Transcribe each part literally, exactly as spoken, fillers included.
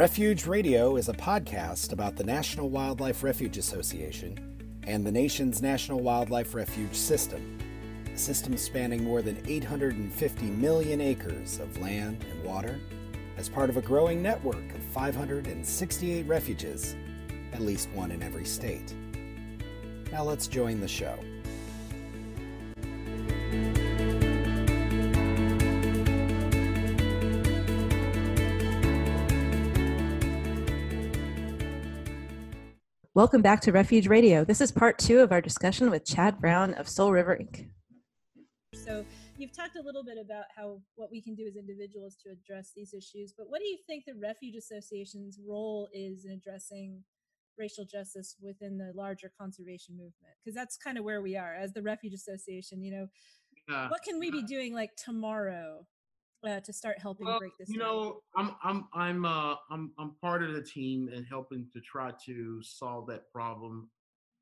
Refuge Radio is a podcast about the National Wildlife Refuge Association and the nation's National Wildlife Refuge System, a system spanning more than eight hundred fifty million acres of land and water as part of a growing network of five hundred sixty-eight refuges, at least one in every state. Now let's join the show. Welcome back to Refuge Radio. This is part two of our discussion with Chad Brown of Soul River Incorporated. So you've talked a little bit about how what we can do as individuals to address these issues, but what do you think the Refuge Association's role is in addressing racial justice within the larger conservation movement? Because that's kind of where we are as the Refuge Association. You know, uh, what can we be doing like tomorrow Uh, to start helping well, break this you down? know, I'm I'm I'm uh I'm I'm part of the team and helping to try to solve that problem,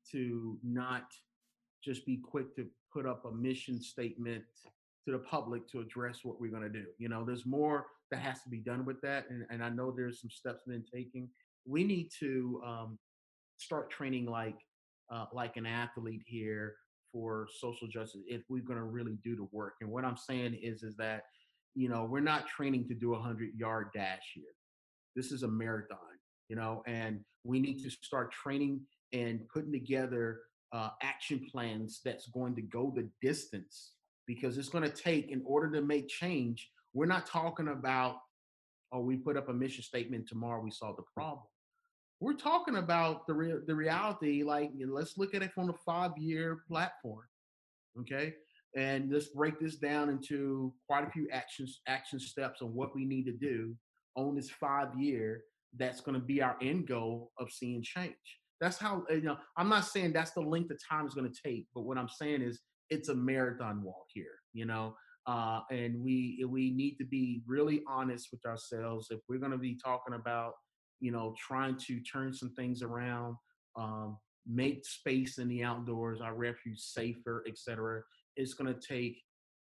to not just be quick to put up a mission statement to the public to address what we're going to do. You know, there's more that has to be done with that, and, and I know there's some steps been taken. We need to um, start training like uh, like an athlete here for social justice if we're going to really do the work. And what I'm saying is is that, you know, we're not training to do a hundred yard dash here. This is a marathon, you know, and we need to start training and putting together uh, action plans that's going to go the distance, because it's going to take, in order to make change, we're not talking about, oh, we put up a mission statement, tomorrow we solve the problem. We're talking about the re- the reality, like, you know, let's look at it from a five-year platform, okay? And let's break this down into quite a few actions, action steps on what we need to do on this five year. That's going to be our end goal of seeing change. That's how, you know, I'm not saying that's the length of time it's going to take, but what I'm saying is it's a marathon walk here, you know, uh, and we, we need to be really honest with ourselves. If we're going to be talking about, you know, trying to turn some things around, um, make space in the outdoors, our refuge safer, et cetera, it's going to take,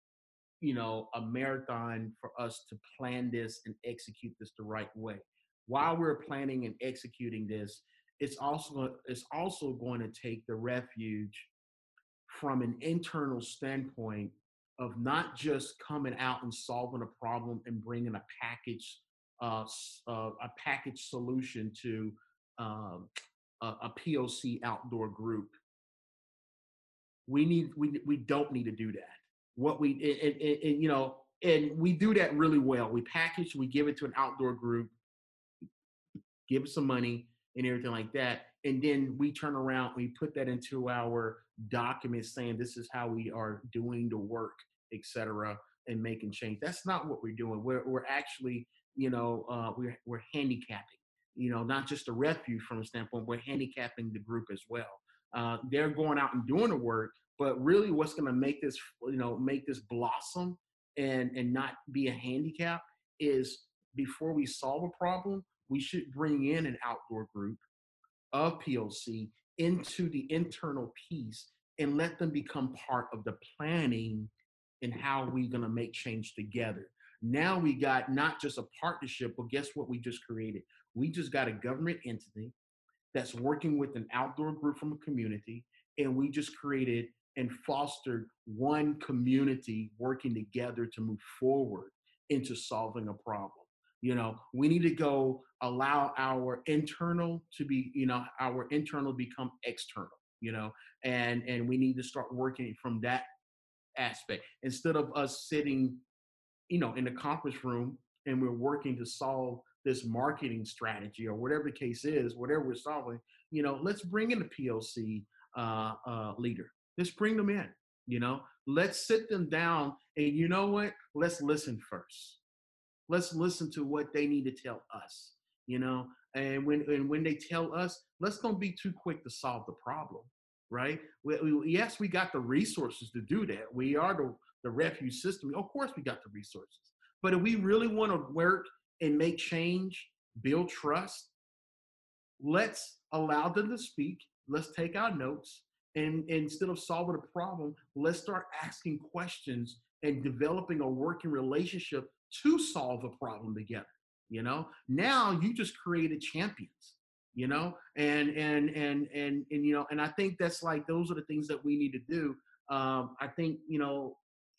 you know, a marathon for us to plan this and execute this the right way. While we're planning and executing this, it's also it's also going to take the refuge from an internal standpoint of not just coming out and solving a problem and bringing a package uh, uh, a package solution to um, a, a P O C outdoor group. We need we we don't need to do that. What we and, and, and you know, and we do that really well. We package, we give it to an outdoor group, give it some money and everything like that, and then we turn around, we put that into our documents saying this is how we are doing the work, et cetera, and making change. That's not what we're doing. We're we're actually, you know, uh, we're we're handicapping, you know, not just the refuge from a standpoint, we're handicapping the group as well. Uh, they're going out and doing the work, but really what's going to make this, you know, make this blossom and, and not be a handicap is, before we solve a problem, we should bring in an outdoor group of P O C into the internal piece and let them become part of the planning and how we're going to make change together. Now we got not just a partnership, but guess what we just created? We just got a government entity that's working with an outdoor group from a community, and we just created and fostered one community working together to move forward into solving a problem. You know, we need to go allow our internal to be, you know, our internal become external, you know, and, and we need to start working from that aspect instead of us sitting, you know, in the conference room and we're working to solve this marketing strategy or whatever the case is, whatever we're solving. You know, let's bring in a P O C uh, uh, leader. Let's bring them in, you know, let's sit them down, and you know what? Let's listen first. Let's listen to what they need to tell us, you know, and when and when they tell us, let's don't be too quick to solve the problem, right? We, we, yes, we got the resources to do that. We are the, the refuge system. Of course, we got the resources. But if we really want to work and make change, build trust, let's allow them to speak. Let's take our notes. And, and instead of solving a problem, let's start asking questions and developing a working relationship to solve a problem together. You know, now you just created champions. You know, and and and and and you know, and I think that's like those are the things that we need to do. Um, I think you know,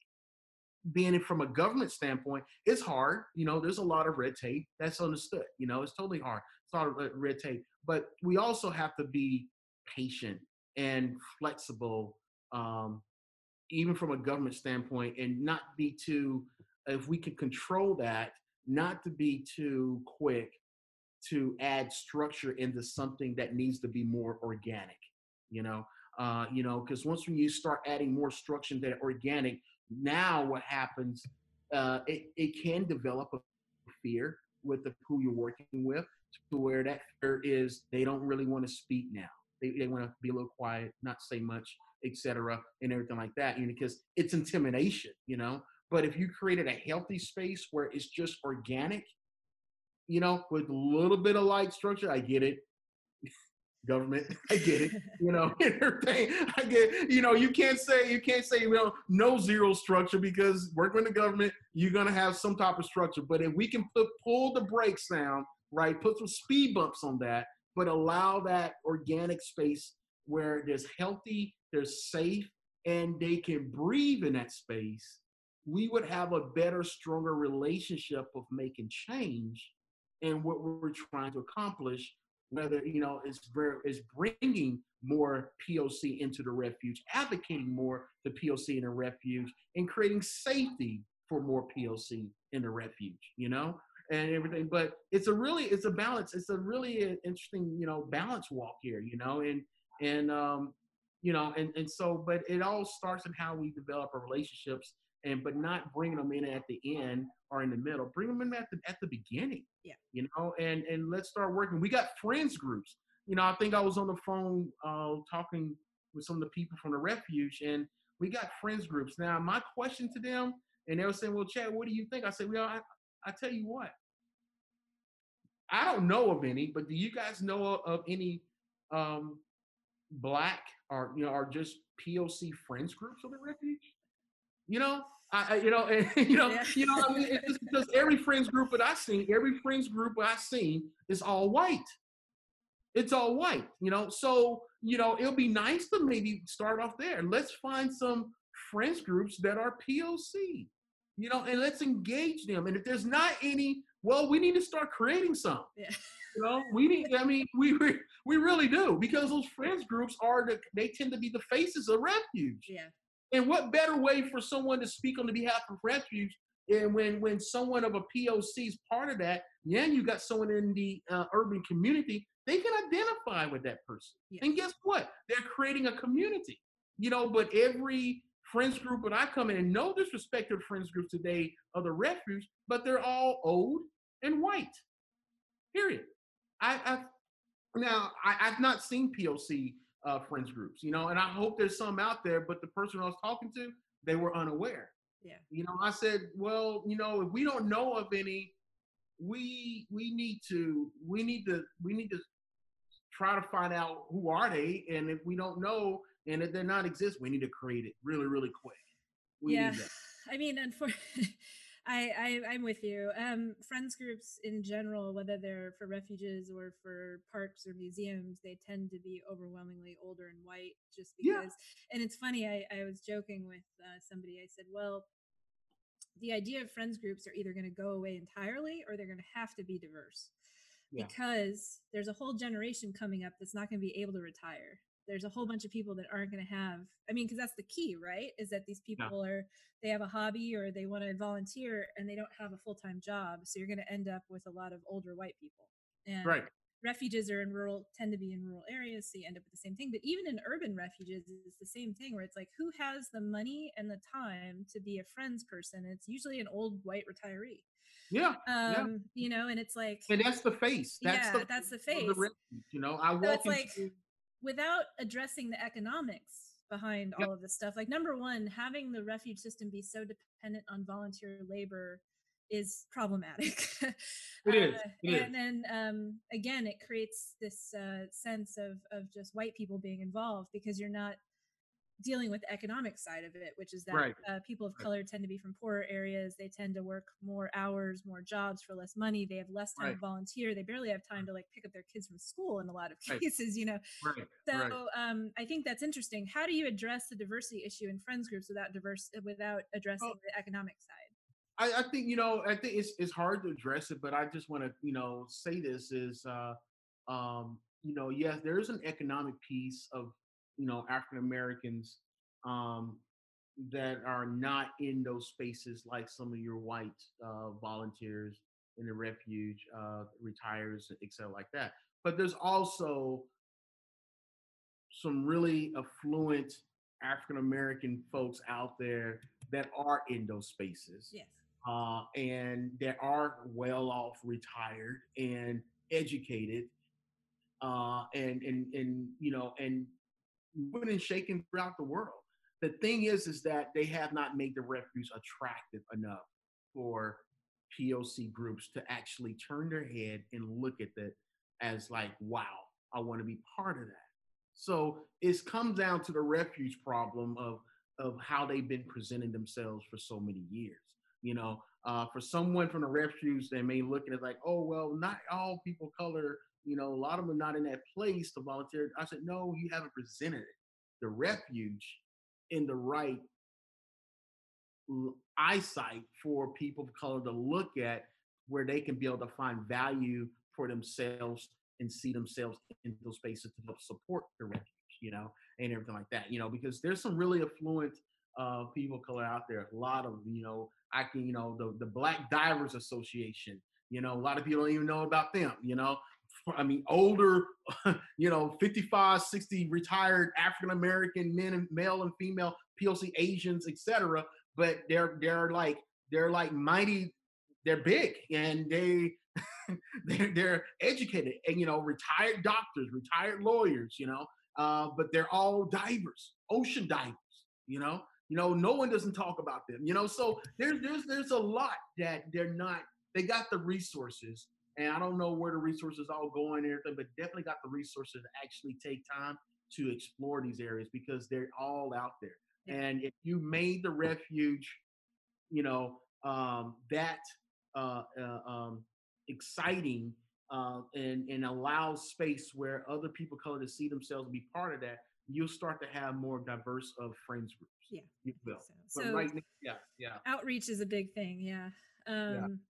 being it from a government standpoint, it's hard. You know, there's a lot of red tape. That's understood. You know, it's totally hard. It's a lot of red- red tape, but we also have to be patient and flexible, um, even from a government standpoint, and not be too. If we can control that, not to be too quick to add structure into something that needs to be more organic. You know, uh, you know, because once when you start adding more structure to that organic, now what happens? Uh, it it can develop a fear with the who you're working with, to where that fear is they don't really want to speak now. They they want to be a little quiet, not say much, et cetera, and everything like that. You know, because it's intimidation. You know, but if you created a healthy space where it's just organic, you know, with a little bit of light structure, I get it. Government, I get it. You know, everything. I get. You know, you can't say you can't say you know no zero structure, because working with the government, you're gonna have some type of structure. But if we can put pull the brakes down, right, put some speed bumps on that, but allow that organic space where there's healthy, there's safe, and they can breathe in that space, we would have a better, stronger relationship of making change and what we're trying to accomplish, whether you know it's is bringing more P O C into the refuge, advocating more the P O C in the refuge, and creating safety for more P O C in the refuge, you know, and everything. But it's a really it's a balance. It's a really interesting, you know, balance walk here, you know, and and um, you know, and and so, but it all starts in how we develop our relationships, and but not bringing them in at the end or in the middle. Bring them in at the at the beginning. Yeah. You know, and and let's start working. We got friends groups. You know, I think I was on the phone uh, talking with some of the people from the refuge, and we got friends groups. Now, my question to them, and they were saying, "Well, Chad, what do you think?" I said, "Well, I, I tell you what, I don't know of any, but do you guys know of any um, black or you know, or just P O C friends groups of the refuge?" You know, I, I you know, and, you know, Yeah. you know, I mean, it's just because every friends group that I seen, every friends group I seen is all white. It's all white, you know. So, you know, it'll be nice to maybe start off there. Let's find some friends groups that are P O C, you know, and let's engage them. And if there's not any, well, we need to start creating some. Yeah. You know, we need. I mean, we we, we really do, because those friends groups are the they tend to be the faces of refuge. Yeah. And what better way for someone to speak on the behalf of refuge? And when when someone of a P O C is part of that, yeah, you got someone in the uh, urban community, they can identify with that person. Yes. And guess what? They're creating a community. You know, but every friends group that I come in, and no disrespect to the friends groups today of the refuge, but they're all old and white. Period. I, I've now I, I've not seen P O C uh, friends groups, you know, and I hope there's some out there. But the person I was talking to, they were unaware. Yeah. You know, I said, well, you know, if we don't know of any, we we need to we need to we need to try to find out who are they, and if we don't know and if they're not exist, we need to create it really really quick. We Yeah. need that. I mean, unfortunately, I, I I'm with you. Um, friends groups in general, whether they're for refuges or for parks or museums, they tend to be overwhelmingly older and white, just Yeah. because. And it's funny. I I was joking with uh, somebody. I said, well, the idea of friends groups are either going to go away entirely or they're going to have to be diverse, Yeah. because there's a whole generation coming up that's not going to be able to retire. There's a whole bunch of people that aren't going to have, I mean, because that's the key, right? Is that these people are, they have a hobby or they want to volunteer and they don't have a full-time job. So you're going to end up with a lot of older white people. And Right. refuges are in rural, tend to be in rural areas. So you end up with the same thing. But even in urban refuges, it's the same thing, where it's like, who has the money and the time to be a friends person? It's usually an old white retiree. Yeah. yeah. Um, you know, and it's like, And that's the face. That's yeah, the that's the of the face. refuge, you know, I So walk it's like, into without addressing the economics behind Yep. all of this stuff, like, number one, having the refuge system be so dependent on volunteer labor is problematic. It is. Uh, It is. and then um, again, it creates this uh, sense of of just white people being involved, because you're not dealing with the economic side of it, which is that Right. uh, people of Right. color tend to be from poorer areas. They tend to work more hours, more jobs for less money. They have less time Right. to volunteer. They barely have time to like pick up their kids from school in a lot of Right. cases, you know. Right. So Right. um, I think that's interesting. How do you address the diversity issue in friends groups without diverse without addressing Well, the economic side? I, I think, you know, I think it's it's hard to address it, but I just want to, you know, say this is, uh, um, you know, yes, there is an economic piece of, you know, African Americans um, that are not in those spaces like some of your white uh, volunteers in the refuge, uh, retires, et cetera, like that. But there's also some really affluent African American folks out there that are in those spaces Yes. uh, and that are well off, retired, and educated, uh, and and and you know, and moving and shaking throughout the world. The thing is, is that they have not made the refuge attractive enough for P O C groups to actually turn their head and look at that as like, wow, I want to be part of that. So it comes down to the refuge problem of of how they've been presenting themselves for so many years. You know, uh, for someone from the refuge, they may look at it like, oh well, not all people of color. You know, a lot of them are not in that place to volunteer. I said, no, you haven't presented it, the refuge, in the right l- eyesight for people of color to look at, where they can be able to find value for themselves and see themselves in those spaces to help support the refuge, you know, and everything like that, you know, because there's some really affluent uh, people of color out there. A lot of, you know, I can, you know, the, the Black Divers Association, you know, a lot of people don't even know about them, you know. I mean, older, you know, fifty-five, sixty retired African American men and male and female P O C Asians, et cetera. But they're they're like they're like mighty, they're big, and they they're, they're educated, and you know, retired doctors, retired lawyers, you know, uh, but they're all divers, ocean divers, you know. You know, no one doesn't talk about them, you know. So there's there's there's a lot that they're not. They got the resources, and I don't know where the resources all going and everything, but definitely got the resources to actually take time to explore these areas because they're all out there. Yeah. And if you made the refuge, you know, um, that uh, uh, um, exciting uh, and and allows space where other people of color to see themselves and be part of that, you'll start to have more diverse of friends groups. Yeah. You I think will. so. But So right now, yeah, yeah, outreach is a big thing. Yeah. yeah. Um,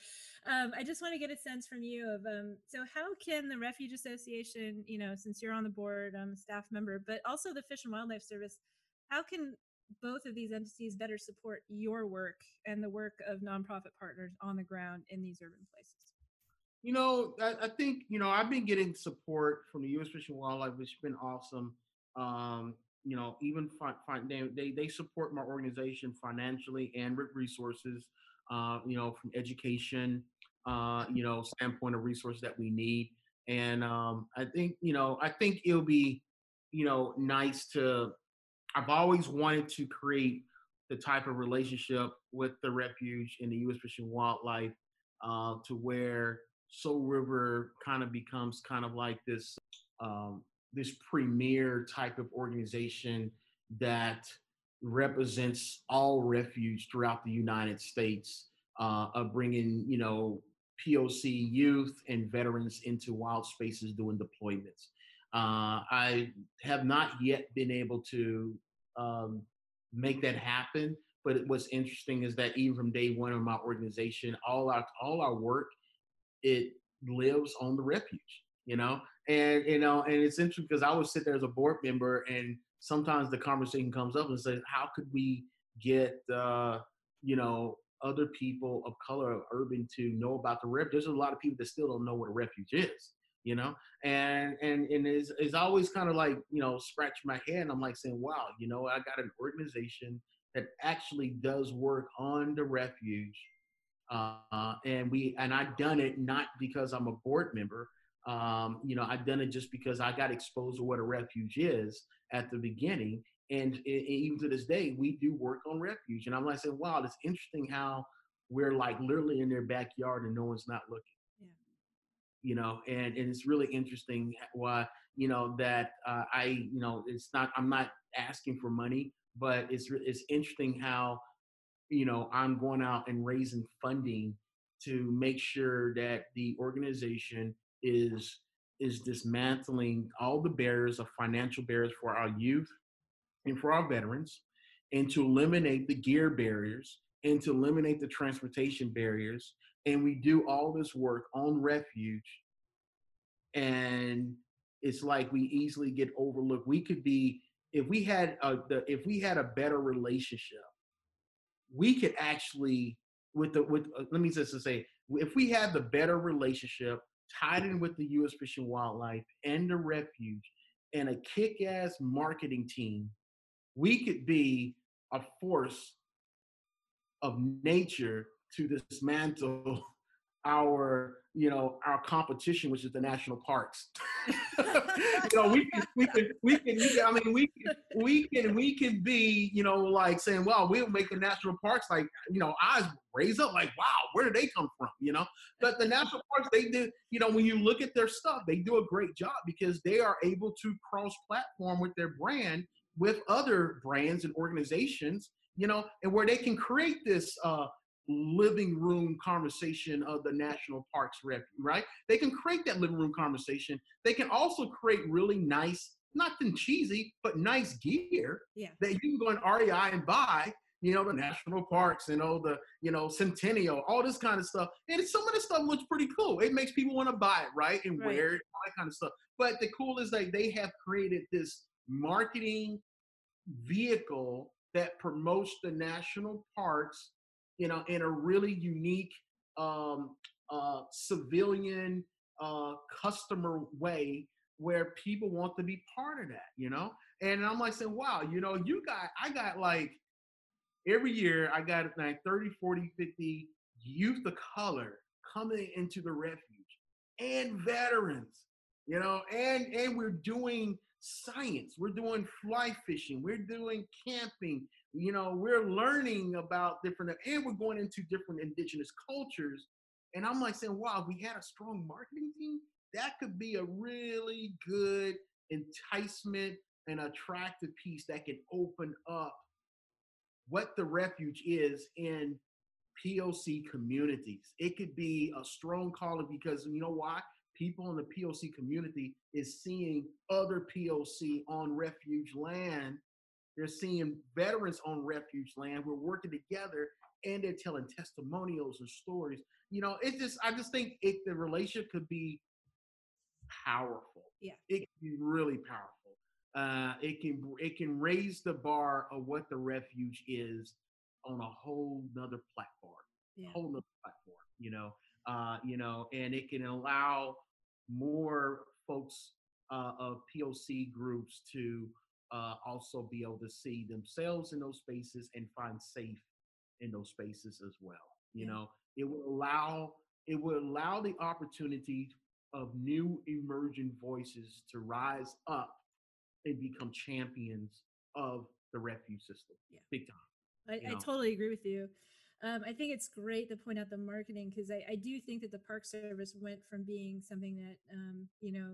um, I just want to get a sense from you of um, so how can the Refuge Association, you know, since you're on the board, I'm a staff member, but also the Fish and Wildlife Service, how can both of these entities better support your work and the work of nonprofit partners on the ground in these urban places? You know, I, I think, you know, I've been getting support from the U S Fish and Wildlife, which has been awesome. Um, you know, even fi- fi- they, they they support my organization financially and with resources. Uh, you know, from education, uh, you know, standpoint of resources that we need. And um, I think, you know, I think it'll be, you know, nice to. I've always wanted to create the type of relationship with the refuge and the U S Fish and Wildlife uh, to where Soul River kind of becomes kind of like this um, this premier type of organization that represents all refuge throughout the United States, uh, of bringing, you know, P O C youth and veterans into wild spaces doing deployments. Uh, I have not yet been able to um, make that happen. But what's interesting is that even from day one of my organization, all our all our work, it lives on the refuge, you know. And you know, and it's interesting because I would sit there as a board member, and sometimes the conversation comes up and says, how could we get uh, you know, other people of color of urban to know about the refuge? There's a lot of people that still don't know what a refuge is, you know. And and and it's, it's always kind of like, you know, scratch my head, and I'm like saying, wow, you know, I got an organization that actually does work on the refuge, uh, and we and I've done it not because I'm a board member. Um, you know, I've done it just because I got exposed to what a refuge is at the beginning, and it, even to this day, we do work on refuge. And I'm like saying, wow, it's interesting how we're like literally in their backyard and no one's not looking. Yeah. you know, and, and it's really interesting why, you know, that uh, I, you know, it's not, I'm not asking for money, but it's, it's interesting how, you know, I'm going out and raising funding to make sure that the organization is is dismantling all the barriers of financial barriers for our youth and for our veterans, and to eliminate the gear barriers and to eliminate the transportation barriers. And we do all this work on Refuge, and it's like we easily get overlooked. We could be, if we had a, the, if we had a better relationship, we could actually, with the with uh, let me just say, if we had the better relationship tied in with the U S Fish and Wildlife and the Refuge and a kick-ass marketing team, we could be a force of nature to dismantle our, you know, our competition, which is the national parks. you know, we can, we can, we can, we can, I mean, we can, we can, we can be, you know, like saying, well, we'll make the national parks, like, you know, eyes raise up, like, wow, where did they come from? You know, but the national parks, they do, you know, when you look at their stuff, they do a great job because they are able to cross-platform with their brand with other brands and organizations, you know, and where they can create this, uh, living room conversation of the national parks rep, right? They can create that living room conversation. They can also create really nice, nothing cheesy, but nice gear yeah. that you can go in R E I and buy, you know, the national parks, you know, the, you know, Centennial, all this kind of stuff. And some of this stuff looks pretty cool. It makes people want to buy it, right? And right. wear it, all that kind of stuff. But the cool is like they have created this marketing vehicle that promotes the national parks, you know, in a really unique um, uh, civilian uh, customer way where people want to be part of that, you know? And I'm like saying, wow, you know, you got, I got like, every year I got like thirty, forty, fifty youth of color coming into the Refuge and veterans, you know, and, and we're doing science, we're doing fly fishing, we're doing camping, you know, we're learning about different, and we're going into different indigenous cultures. And I'm like saying, wow, if we had a strong marketing team, that could be a really good enticement and attractive piece that can open up what the Refuge is in P O C communities. It could be a strong calling because you know why? People in the P O C community is seeing other P O C on Refuge land. They're seeing veterans on Refuge land. We're working together, and they're telling testimonials and stories. You know, it's just, I just think it, the relationship could be powerful. Yeah. It can be really powerful. Uh, it can, it can raise the bar of what the Refuge is on a whole nother platform, yeah. whole nother platform, you know, uh, you know, and it can allow more folks uh, of P O C groups to uh, also be able to see themselves in those spaces and find safe in those spaces as well. You Yeah. know, it will allow, it will allow the opportunity of new emerging voices to rise up and become champions of the Refuge system. Yeah. Big time. I, You I know? totally agree with you. Um, I think it's great to point out the marketing because I, I do think that the Park Service went from being something that, um, you know,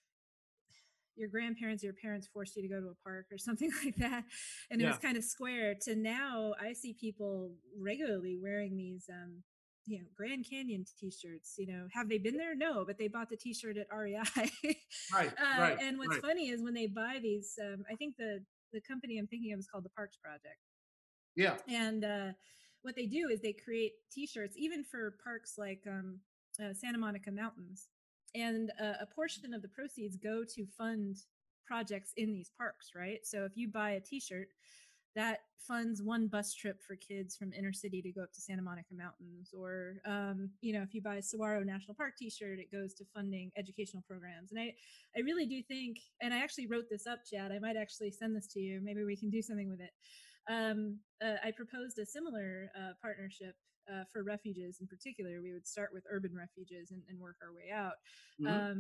your grandparents, your parents forced you to go to a park or something like that. And it Yeah. was kind of square to now I see people regularly wearing these, um, you know, Grand Canyon t-shirts, you know, have they been there? No, but they bought the t-shirt at R E I. Right, uh, right, and what's right. funny is when they buy these, um, I think the, the company I'm thinking of is called the Parks Project. Yeah. And uh, what they do is they create t-shirts, even for parks like um, uh, Santa Monica Mountains. And uh, a portion of the proceeds go to fund projects in these parks, right? So if you buy a t-shirt, that funds one bus trip for kids from inner city to go up to Santa Monica Mountains. Or, um, you know, if you buy a Saguaro National Park t-shirt, it goes to funding educational programs. And I, I really do think, and I actually wrote this up, Chad, I might actually send this to you. Maybe we can do something with it. Um, uh, I proposed a similar uh, partnership uh, for refuges in particular. We would start with urban refuges and, and work our way out. Mhm. Um,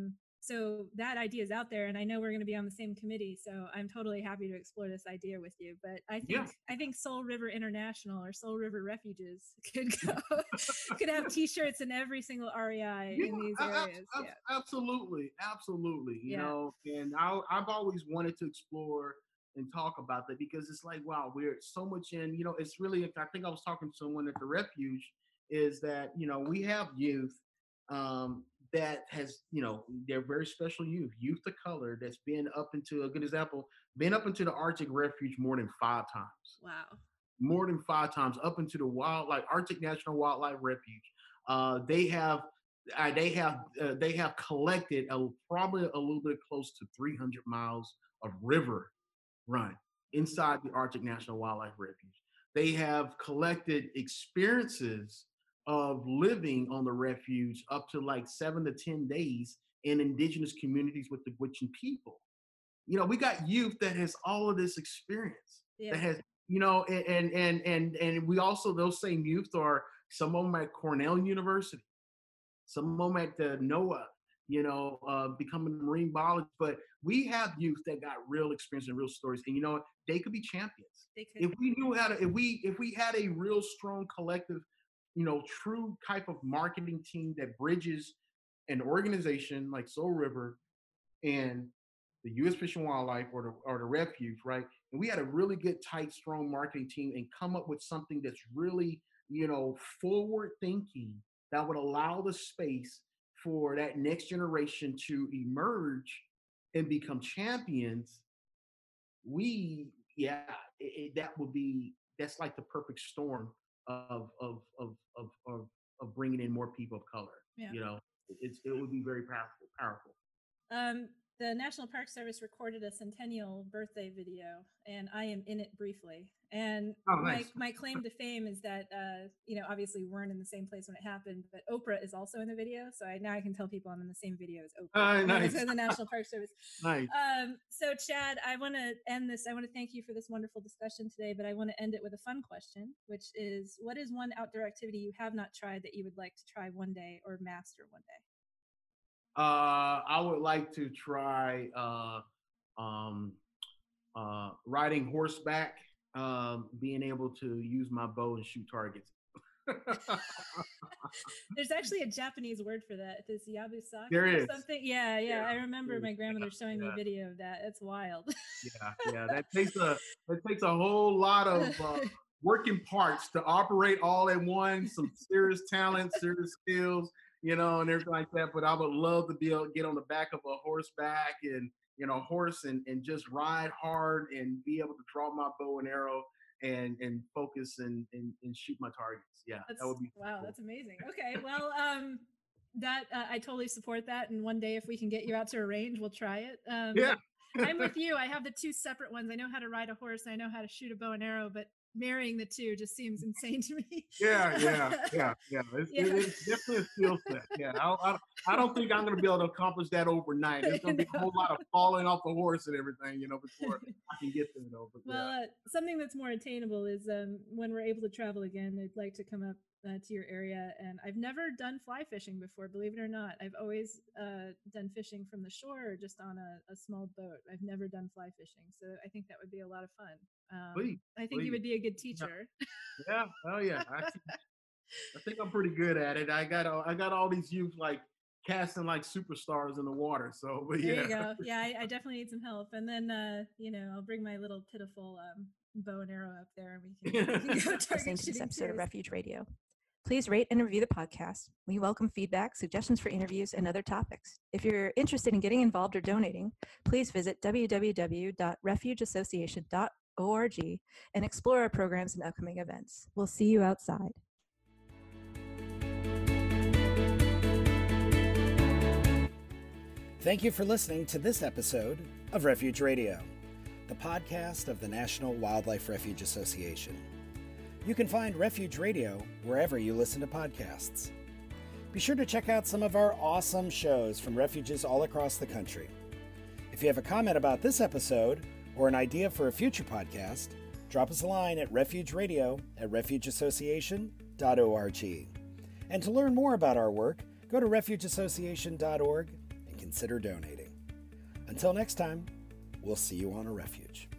So that idea is out there, and I know we're going to be on the same committee, so I'm totally happy to explore this idea with you. But I think Yeah. I think Soul River International or Soul River Refuges could go could have T-shirts in every single R E I Yeah, in these ab- ab- areas. ab- Yeah, absolutely, absolutely. You Yeah. know, and I, I've always wanted to explore and talk about that because it's like, wow, we're so much in. You know, it's really. I think I was talking to someone at the refuge. Is that you know we have youth um, that has you know they're very special youth, youth of color that's been up into a good example, been up into the Arctic Refuge more than five times. wow. More than five times up into the wildlife Arctic National Wildlife Refuge. Uh, they have uh, they have uh, they have collected a, probably a little bit close to three hundred miles of river run inside the Arctic National Wildlife Refuge. They have collected experiences of living on the refuge up to like seven to ten days in indigenous communities with the Gwich'in people. You know, we got youth that has all of this experience Yeah. that has you know, and and and and we also those same youth are some of them at Cornell University, some of them at the NOAA, you know, uh, becoming a marine biologist. But we have youth that got real experience and real stories, and you know, they could be champions They could. if we knew how to. If we if we had a real strong collective, you know, true type of marketing team that bridges an organization like Soul River and the U S Fish and Wildlife or the or the refuge, right? And we had a really good, tight, strong marketing team and come up with something that's really, you know, forward thinking that would allow the space for that next generation to emerge and become champions. We, yeah, it, it, that would be that's like the perfect storm of of of of of, of bringing in more people of color. Yeah. You know, it's it would be very powerful. Powerful. Um, the National Park Service recorded a centennial birthday video, and I am in it briefly. And Oh, nice. my, my claim to fame is that, uh, you know, obviously we weren't in the same place when it happened, but Oprah is also in the video. So I, now I can tell people I'm in the same video as Oprah. Oh, nice. So the National Park Service. Nice. Um, so Chad, I want to end this. I want to thank you for this wonderful discussion today, but I want to end it with a fun question, which is, what is one outdoor activity you have not tried that you would like to try one day or master one day? Uh, I would like to try uh, um, uh, riding horseback, um, being able to use my bow and shoot targets. There's actually a Japanese word for that. It's yabusaki There or is. something. Yeah, yeah. Yeah, I remember there my is. grandmother Yeah, showing me yeah. a video of that. It's wild. Yeah, yeah. That takes a that takes a whole lot of uh, working parts to operate all at once. Some serious talent, serious skills, you know, and everything like that. But I would love to be able to get on the back of a horseback and you know horse and and just ride hard and be able to draw my bow and arrow and and focus and and, and shoot my targets. Yeah, That's, that would be wow. cool. That's amazing. Okay, well, um, that uh, I totally support that. And one day, if we can get you out to a range, we'll try it. Um, Yeah. I'm with you. I have the two separate ones. I know how to ride a horse. I know how to shoot a bow and arrow, but marrying the two just seems insane to me. Yeah, yeah, yeah, yeah. It's, Yeah. it's definitely a skill set. Yeah, I, I, I don't think I'm going to be able to accomplish that overnight. There's going to be a whole lot of falling off the horse and everything, you know, before I can get there. Though. But, Well, yeah. uh, something that's more attainable is um, when we're able to travel again, I'd like to come up uh, to your area. And I've never done fly fishing before, believe it or not. I've always uh, done fishing from the shore or just on a, a small boat. I've never done fly fishing. So I think that would be a lot of fun. Um, Please, I think please. you would be a good teacher. Yeah, oh yeah. I, think- I think I'm pretty good at it. I got all, I got all these youth like casting like superstars in the water. So, but There yeah. you go. Yeah, I, I definitely need some help. And then, uh, you know, I'll bring my little pitiful um, bow and arrow up there and we can, we can go Listening target to this shooting episode of too. Refuge Radio. Please rate and review the podcast. We welcome feedback, suggestions for interviews, and other topics. If you're interested in getting involved or donating, please visit w w w dot refuge association dot org and explore our programs and upcoming events. We'll see you outside. Thank you for listening to this episode of Refuge Radio, the podcast of the National Wildlife Refuge Association. You can find Refuge Radio wherever you listen to podcasts. Be sure to check out some of our awesome shows from refuges all across the country. If you have a comment about this episode or an idea for a future podcast, drop us a line at refugeradio at refuge association dot org. And to learn more about our work, go to refuge association dot org and consider donating. Until next time, we'll see you on a refuge.